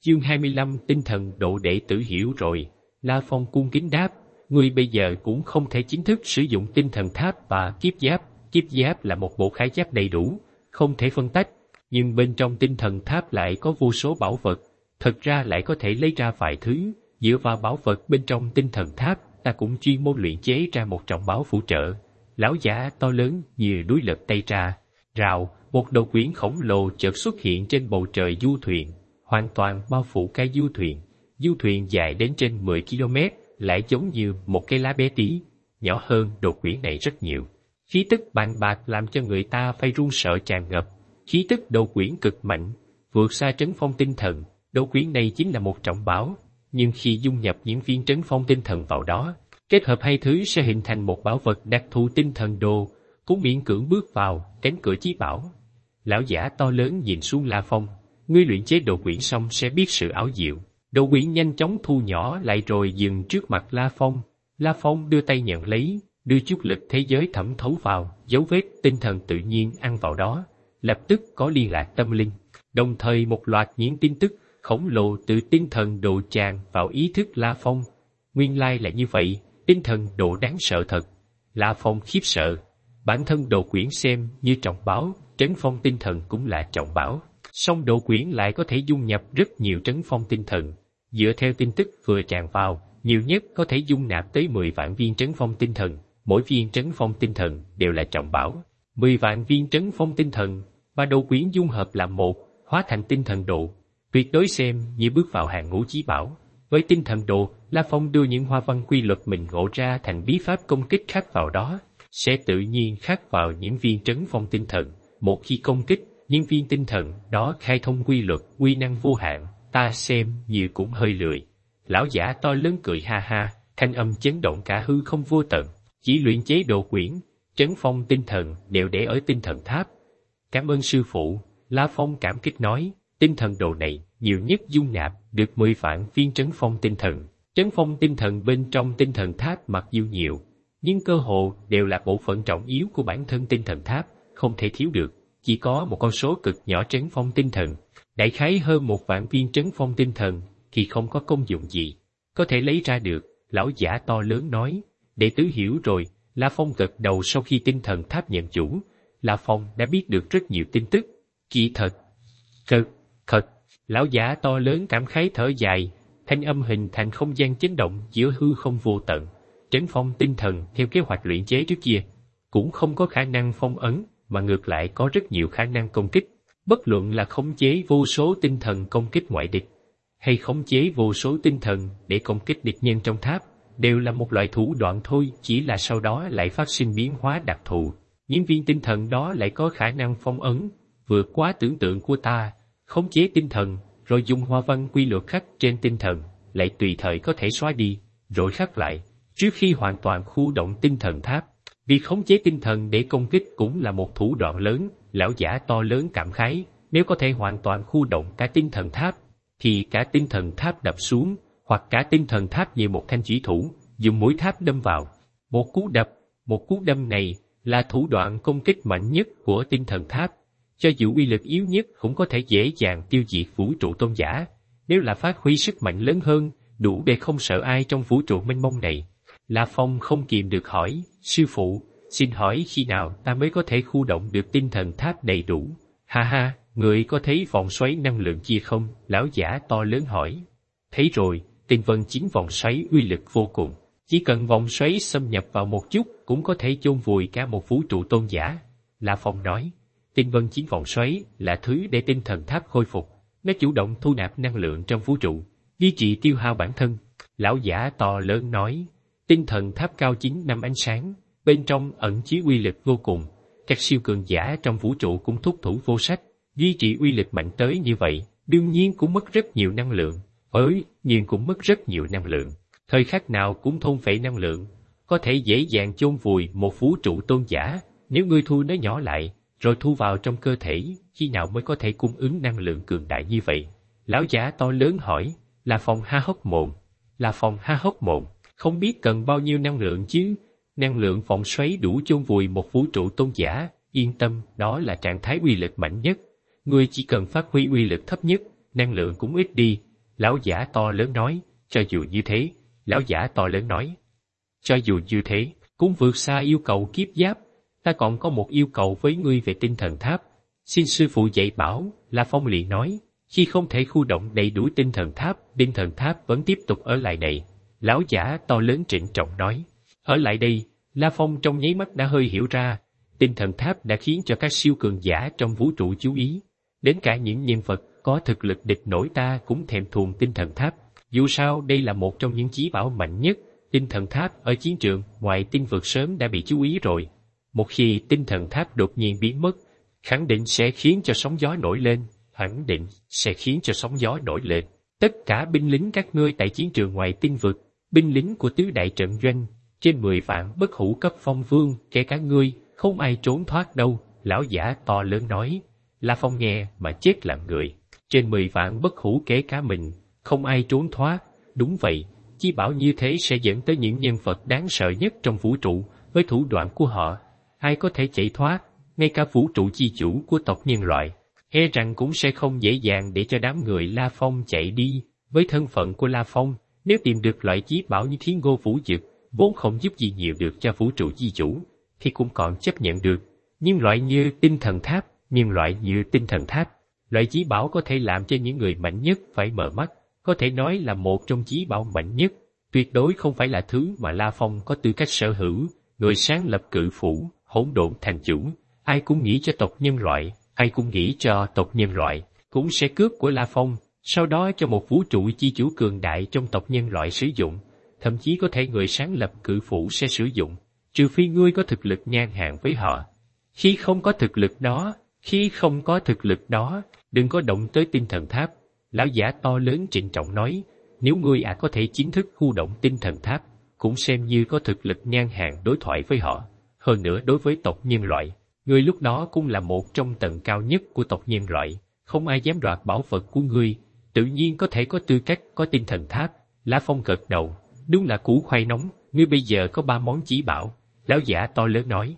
Chương 25 tinh thần độ đệ tử hiểu rồi. La Phong cung kính đáp, ngươi bây giờ cũng không thể chính thức sử dụng tinh thần tháp và kiếp giáp. Kiếp giáp là một bộ khải giáp đầy đủ, không thể phân tách, nhưng bên trong tinh thần tháp lại có vô số bảo vật, thật ra lại có thể lấy ra vài thứ. Dựa vào bảo vật bên trong tinh thần tháp, ta cũng chuyên môn luyện chế ra một trọng bảo phụ trợ. Lão giả to lớn như núi lật tay ra, rào, một đầu quyển khổng lồ chợt xuất hiện trên bầu trời du thuyền, hoàn toàn bao phủ cái du thuyền. Du thuyền dài đến trên 10 km, lại giống như một cái lá bé tí, nhỏ hơn đồ quyển này rất nhiều. Khí tức bàng bạc làm cho người ta phải run sợ tràn ngập. Khí tức đồ quyển cực mạnh, vượt xa trấn phong tinh thần. Đồ quyển này chính là một trọng bảo, nhưng khi dung nhập những viên trấn phong tinh thần vào đó, kết hợp hai thứ sẽ hình thành một bảo vật đặc thù tinh thần đồ, cũng miễn cưỡng bước vào cánh cửa chí bảo. Lão giả to lớn nhìn xuống La Phong, ngươi luyện chế đồ quyển xong sẽ biết sự ảo diệu. Đồ quyển nhanh chóng thu nhỏ lại rồi dừng trước mặt La Phong. La Phong đưa tay nhận lấy, đưa chút lực thế giới thẩm thấu vào, dấu vết tinh thần tự nhiên ăn vào đó, lập tức có liên lạc tâm linh. Đồng thời một loạt những tin tức khổng lồ từ tinh thần đồ tràn vào ý thức La Phong. Nguyên lai là như vậy, tinh thần đồ đáng sợ thật. La Phong khiếp sợ, bản thân đồ quyển xem như trọng bảo, trấn phong tinh thần cũng là trọng bảo. Song đồ quyển lại có thể dung nhập rất nhiều trấn phong tinh thần. Dựa theo tin tức vừa tràn vào, nhiều nhất có thể dung nạp tới 10 vạn viên trấn phong tinh thần. Mỗi viên trấn phong tinh thần đều là trọng bảo. 10 vạn viên trấn phong tinh thần và đồ quyển dung hợp làm một, hóa thành tinh thần độ. Tuyệt đối xem như bước vào hàng ngũ chí bảo. Với tinh thần độ, La Phong đưa những hoa văn quy luật mình ngộ ra thành bí pháp công kích khắc vào đó, sẽ tự nhiên khắc vào những viên trấn phong tinh thần. Một khi công kích, những viên tinh thần đó khai thông quy luật, uy năng vô hạn, ta xem như cũng hơi lười. Lão giả to lớn cười ha ha, thanh âm chấn động cả hư không vô tận. Chỉ luyện chế đồ quyển, trấn phong tinh thần đều để ở tinh thần tháp. Cảm ơn sư phụ, La Phong cảm kích nói, tinh thần đồ này nhiều nhất dung nạp được 10 vạn viên trấn phong tinh thần. Trấn phong tinh thần bên trong tinh thần tháp mặc dù nhiều, nhưng cơ hồ đều là bộ phận trọng yếu của bản thân tinh thần tháp, không thể thiếu được. Chỉ có một con số cực nhỏ trấn phong tinh thần, đại khái hơn 1 vạn viên trấn phong tinh thần thì không có công dụng gì, có thể lấy ra được. Lão giả to lớn nói, đệ tử hiểu rồi. La Phong gật đầu. Sau khi tinh thần tháp nhận chủ, La Phong đã biết được rất nhiều tin tức. Kỳ thật, lão giả to lớn cảm khái thở dài, thanh âm hình thành không gian chấn động giữa hư không vô tận. Trấn phong tinh thần theo kế hoạch luyện chế trước kia cũng không có khả năng phong ấn, mà ngược lại có rất nhiều khả năng công kích. Bất luận là khống chế vô số tinh thần công kích ngoại địch, hay khống chế vô số tinh thần để công kích địch nhân trong tháp, đều là một loại thủ đoạn thôi, chỉ là sau đó lại phát sinh biến hóa đặc thù. Những viên tinh thần đó lại có khả năng phong ấn, vượt quá tưởng tượng của ta. Khống chế tinh thần, rồi dùng hoa văn quy luật khắc trên tinh thần, lại tùy thời có thể xóa đi, rồi khắc lại, trước khi hoàn toàn khu động tinh thần tháp. Việc khống chế tinh thần để công kích cũng là một thủ đoạn lớn. Lão giả to lớn cảm khái, nếu có thể hoàn toàn khu động cả tinh thần tháp, thì cả tinh thần tháp đập xuống, hoặc cả tinh thần tháp như một thanh chủy thủ, dùng mũi tháp đâm vào. Một cú đâm này là thủ đoạn công kích mạnh nhất của tinh thần tháp. Cho dù uy lực yếu nhất cũng có thể dễ dàng tiêu diệt vũ trụ tôn giả. Nếu là phát huy sức mạnh lớn hơn, đủ để không sợ ai trong vũ trụ mênh mông này. La Phong không kìm được hỏi, sư phụ, xin hỏi khi nào ta mới có thể khu động được tinh thần tháp đầy đủ? Ha ha, người có thấy vòng xoáy năng lượng kia không? Lão giả to lớn hỏi. Thấy rồi, tinh vân chính vòng xoáy uy lực vô cùng. Chỉ cần vòng xoáy xâm nhập vào một chút cũng có thể chôn vùi cả một vũ trụ tôn giả. La Phong nói, tinh vân chính vòng xoáy là thứ để tinh thần tháp khôi phục. Nó chủ động thu nạp năng lượng trong vũ trụ, duy trì tiêu hao bản thân. Lão giả to lớn nói, tinh thần tháp cao 9 năm ánh sáng, bên trong ẩn chứa uy lực vô cùng. Các siêu cường giả trong vũ trụ cũng thúc thủ vô sách, duy trì uy lực mạnh tới như vậy, đương nhiên cũng mất rất nhiều năng lượng. Nhưng cũng mất rất nhiều năng lượng. Thời khắc nào cũng thôn phệ năng lượng, có thể dễ dàng chôn vùi một vũ trụ tôn giả. Nếu ngươi thu nó nhỏ lại, rồi thu vào trong cơ thể, khi nào mới có thể cung ứng năng lượng cường đại như vậy? Lão giả to lớn hỏi. La Phong há hốc mồm, không biết cần bao nhiêu năng lượng chứ? Năng lượng vòng xoáy đủ chôn vùi một vũ trụ tôn giả. Yên tâm, đó là trạng thái uy lực mạnh nhất. Ngươi chỉ cần phát huy uy lực thấp nhất, năng lượng cũng ít đi, Lão giả to lớn nói, cho dù như thế, lão giả to lớn nói. Cho dù như thế, cũng vượt xa yêu cầu kiếp giáp, ta còn có một yêu cầu với ngươi về tinh thần tháp. Xin sư phụ dạy bảo, La Phong liền nói, khi không thể khu động đầy đủ tinh thần tháp vẫn tiếp tục ở lại đây. Lão giả to lớn trịnh trọng nói, ở lại đây. La Phong trong nháy mắt đã hơi hiểu ra, tinh thần tháp đã khiến cho các siêu cường giả trong vũ trụ chú ý. Đến cả những nhân vật có thực lực địch nổi ta cũng thèm thuồng tinh thần tháp. Dù sao đây là một trong những chí bảo mạnh nhất, tinh thần tháp ở chiến trường ngoài tinh vực sớm đã bị chú ý rồi. Một khi tinh thần tháp đột nhiên biến mất, khẳng định sẽ khiến cho sóng gió nổi lên. Tất cả binh lính các ngươi tại chiến trường ngoài tinh vực, binh lính của tứ đại trận doanh, trên 10 vạn bất hủ cấp phong vương, kể cả ngươi, không ai trốn thoát đâu, lão giả to lớn nói. La Phong nghe mà chết lặng người. Trên 10 vạn bất hủ kể cả mình, không ai trốn thoát. Đúng vậy, chí bảo như thế sẽ dẫn tới những nhân vật đáng sợ nhất trong vũ trụ, với thủ đoạn của họ. Ai có thể chạy thoát, ngay cả vũ trụ chi chủ của tộc nhân loại, e rằng cũng sẽ không dễ dàng để cho đám người La Phong chạy đi. Với thân phận của La Phong, nếu tìm được loại chí bảo như Thiên Ngô Vũ Dực, vốn không giúp gì nhiều được cho vũ trụ chi chủ, thì cũng còn chấp nhận được. Nhưng loại như tinh thần tháp, loại chí bảo có thể làm cho những người mạnh nhất phải mở mắt, có thể nói là một trong chí bảo mạnh nhất, tuyệt đối không phải là thứ mà La Phong có tư cách sở hữu. Người sáng lập cự phủ, hỗn độn thành chủ, ai cũng nghĩ cho tộc nhân loại, cũng sẽ cướp của La Phong, sau đó cho một vũ trụ chi chủ cường đại trong tộc nhân loại sử dụng. Thậm chí có thể người sáng lập cự phủ sẽ sử dụng, trừ phi ngươi có thực lực ngang hàng với họ. Khi không có thực lực đó, đừng có động tới tinh thần tháp. Lão giả to lớn trịnh trọng nói, nếu ngươi có thể chính thức khu động tinh thần tháp, cũng xem như có thực lực ngang hàng đối thoại với họ. Hơn nữa đối với tộc nhân loại, ngươi lúc đó cũng là một trong tầng cao nhất của tộc nhân loại, không ai dám đoạt bảo vật của ngươi, tự nhiên có thể có tư cách có tinh thần tháp. La Phong gật đầu, đúng là củ khoai nóng, ngươi bây giờ có 3 món chí bảo. Lão giả to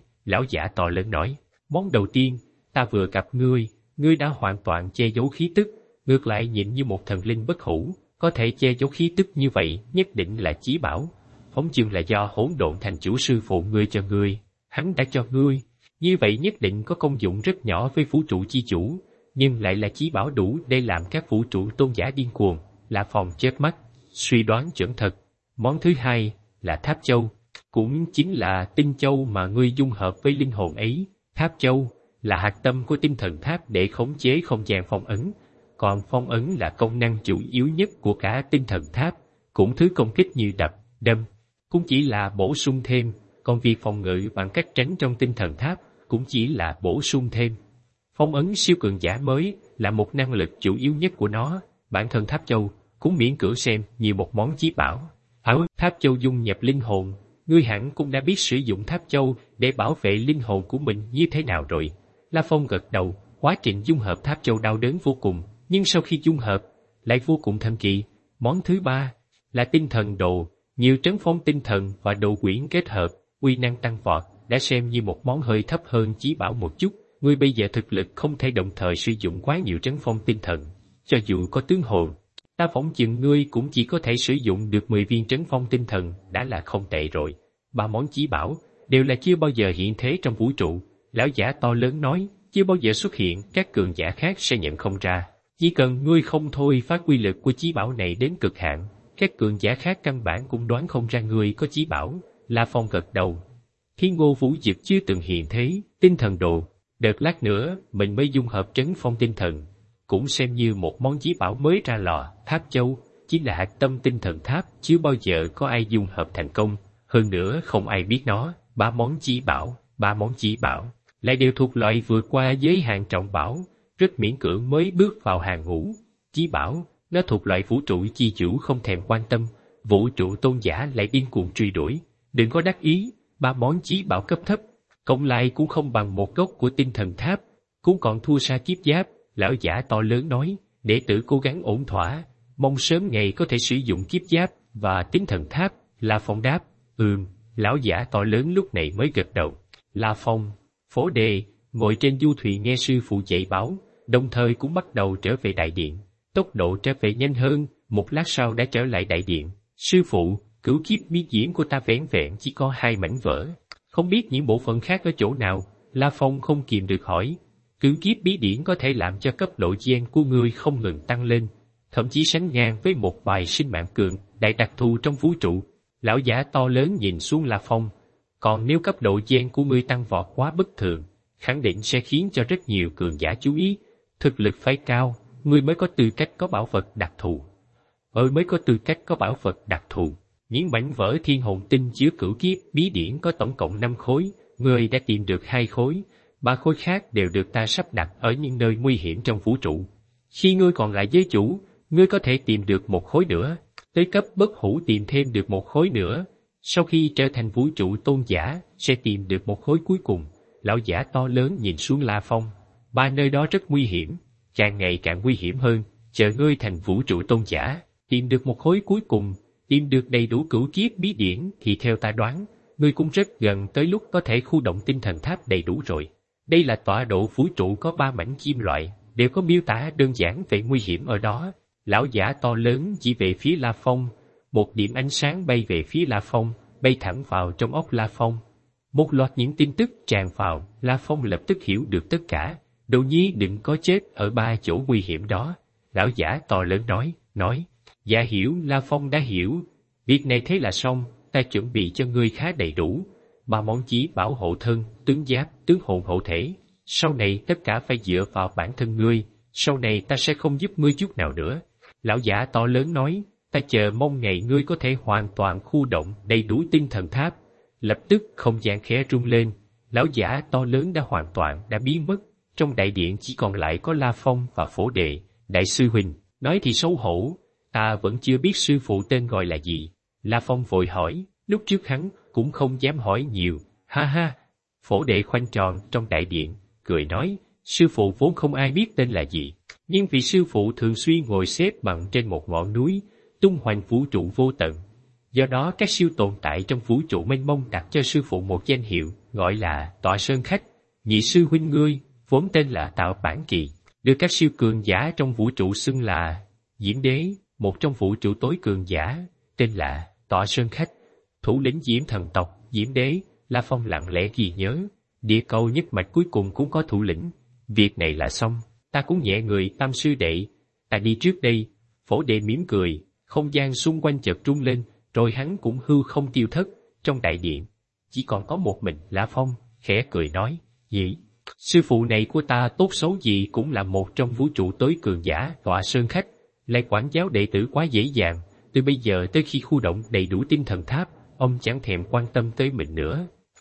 lớn nói, món đầu tiên, ta vừa gặp ngươi đã hoàn toàn che giấu khí tức, ngược lại nhìn như một thần linh bất hủ, có thể che giấu khí tức như vậy nhất định là chí bảo. Phóng chừng là do hỗn độn thành chủ sư phụ ngươi cho ngươi, hắn đã cho ngươi, như vậy nhất định có công dụng rất nhỏ với vũ trụ chi chủ, nhưng lại là chí bảo đủ để làm các vũ trụ tôn giả điên cuồng. La Phong chớp mắt, suy đoán chuẩn thật. Món thứ hai là tháp châu, cũng chính là tinh châu mà ngươi dung hợp với linh hồn ấy. Tháp châu là hạt tâm của tinh thần tháp để khống chế không gian phong ấn, còn phong ấn là công năng chủ yếu nhất của cả tinh thần tháp, cũng thứ công kích như đập, đâm, cũng chỉ là bổ sung thêm, còn việc phòng ngự bằng cách tránh trong tinh thần tháp cũng chỉ là bổ sung thêm. Phong ấn siêu cường giả mới là một năng lực chủ yếu nhất của nó, bản thân tháp châu cũng miễn cưỡng xem như một món chí bảo. Tháp châu dung nhập linh hồn, ngươi hẳn cũng đã biết sử dụng tháp châu để bảo vệ linh hồn của mình như thế nào rồi. La Phong gật đầu, quá trình dung hợp tháp châu đau đớn vô cùng, nhưng sau khi dung hợp lại vô cùng thần kỳ. Món thứ ba là tinh thần đồ, nhiều trấn phong tinh thần và đồ quyển kết hợp, uy năng tăng vọt, đã xem như một món hơi thấp hơn chí bảo một chút. Ngươi bây giờ thực lực không thể đồng thời sử dụng quá nhiều trấn phong tinh thần, cho dù có tướng hồn, ta phỏng chừng ngươi cũng chỉ có thể sử dụng được 10 viên trấn phong tinh thần đã là không tệ rồi. 3 món chí bảo đều là chưa bao giờ hiện thế trong vũ trụ. Lão giả to lớn nói, chưa bao giờ xuất hiện, các cường giả khác sẽ nhận không ra. Chỉ cần ngươi không thôi phát quy lực của chí bảo này đến cực hạn, các cường giả khác căn bản cũng đoán không ra ngươi có chí bảo. La Phong gật đầu. Thiên Ngô Vũ Dực chưa từng hiện thế, tinh thần đồ, đợt lát nữa mình mới dung hợp trấn phong tinh thần, cũng xem như một món chí bảo mới ra lò. Tháp châu chính là hạt tâm tinh thần tháp, chưa bao giờ có ai dung hợp thành công, hơn nữa không ai biết nó. 3 món chí bảo lại đều thuộc loại vượt qua giới hạn trọng bảo, rất miễn cưỡng mới bước vào hàng ngũ. Chí bảo, nó thuộc loại vũ trụ chi chủ không thèm quan tâm, vũ trụ tôn giả lại điên cuồng truy đuổi. Đừng có đắc ý, 3 món chí bảo cấp thấp, cộng lại cũng không bằng một gốc của tinh thần tháp, cũng còn thua xa kiếp giáp. Lão giả to lớn nói, đệ tử cố gắng ổn thỏa, mong sớm ngày có thể sử dụng kiếp giáp và tinh thần tháp. La Phong đáp, lão giả to lớn lúc này mới gật đầu. La Phong, Phổ Đề, ngồi trên du thuyền nghe sư phụ dạy bảo, đồng thời cũng bắt đầu trở về đại điện. Tốc độ trở về nhanh hơn, một lát sau đã trở lại đại điện. Sư phụ, cửu kiếp bí điển của ta vẻn vẹn chỉ có 2 mảnh vỡ. Không biết những bộ phận khác ở chỗ nào? La Phong không kìm được hỏi. Cửu kiếp bí điển có thể làm cho cấp độ gen của ngươi không ngừng tăng lên, thậm chí sánh ngang với một vài sinh mạng cường, đại đặc thù trong vũ trụ. Lão giả to lớn nhìn xuống La Phong. Còn nếu cấp độ gen của ngươi tăng vọt quá bất thường, khẳng định sẽ khiến cho rất nhiều cường giả chú ý. Thực lực phải cao, ngươi mới có tư cách có bảo vật đặc thù. Mới có tư cách có bảo vật đặc thù. Những mảnh vỡ thiên hồn tinh chứa cửu kiếp bí điển có tổng cộng 5 khối, ngươi đã tìm được 2 khối, 3 khối khác đều được ta sắp đặt ở những nơi nguy hiểm trong vũ trụ. Khi ngươi còn lại giới chủ, ngươi có thể tìm được 1 khối nữa, tới cấp bất hủ tìm thêm được 1 khối nữa. Sau khi trở thành vũ trụ tôn giả, sẽ tìm được 1 khối cuối cùng. Lão giả to lớn nhìn xuống La Phong. 3 nơi đó rất nguy hiểm, càng ngày càng nguy hiểm hơn. Chờ ngươi thành vũ trụ tôn giả, tìm được 1 khối cuối cùng, tìm được đầy đủ cửu kiếp bí điển thì theo ta đoán, ngươi cũng rất gần tới lúc có thể khu động tinh thần tháp đầy đủ rồi. Đây là tọa độ vũ trụ có 3 mảnh kim loại, đều có miêu tả đơn giản về nguy hiểm ở đó. Lão giả to lớn chỉ về phía La Phong. Một điểm ánh sáng bay về phía La Phong, bay thẳng vào trong óc La Phong. Một loạt những tin tức tràn vào, La Phong lập tức hiểu được tất cả. Đồ nhi đừng có chết ở 3 chỗ nguy hiểm đó. Lão giả to lớn nói. Dạ hiểu, La Phong đã hiểu. Việc này thế là xong, ta chuẩn bị cho ngươi khá đầy đủ. 3 món chí bảo hộ thân, tướng giáp, tướng hồn hộ thể. Sau này tất cả phải dựa vào bản thân ngươi, sau này ta sẽ không giúp ngươi chút nào nữa. Lão giả to lớn nói, ta chờ mong ngày ngươi có thể hoàn toàn khu động đầy đủ tinh thần tháp. Lập tức không gian khẽ rung lên, lão giả to lớn đã biến mất. Trong đại điện chỉ còn lại có La Phong và Phổ Đệ. Đại sư huynh, nói thì xấu hổ, ta vẫn chưa biết sư phụ tên gọi là gì. La Phong vội hỏi, lúc trước hắn cũng không dám hỏi nhiều. Ha ha, Phổ Đệ khoanh tròn trong đại điện, cười nói, sư phụ vốn không ai biết tên là gì, nhưng vì sư phụ thường xuyên ngồi xếp bằng trên một ngọn núi, tung hoành vũ trụ vô tận. Do đó các siêu tồn tại trong vũ trụ mênh mông đặt cho sư phụ một danh hiệu, gọi là Tọa Sơn Khách. Nhị sư huynh ngươi, vốn tên là Tạo Bản Kỳ, được các siêu cường giả trong vũ trụ xưng là Diễm Đế, một trong vũ trụ tối cường giả, tên là Tọa Sơn Khách. Thủ lĩnh Diễm thần tộc, Diễm Đế, La Phong lặng lẽ ghi nhớ. Địa cầu nhất mạch cuối cùng cũng có thủ lĩnh. Việc này là xong, ta cũng nhẹ người. Tam sư đệ, ta đi trước đây. Phổ Đệ mỉm cười, không gian xung quanh chợt rung lên, rồi hắn cũng hư không tiêu thất. Trong đại điện chỉ còn có một mình La Phong, khẽ cười nói, gì? Sư phụ này của ta tốt xấu gì cũng là một trong vũ trụ tối cường giả Tọa Sơn Khách, lại quản giáo đệ tử quá dễ dàng. Từ bây giờ tới khi khu động đầy đủ tinh thần tháp, ông chẳng thèm quan tâm tới mình nữa.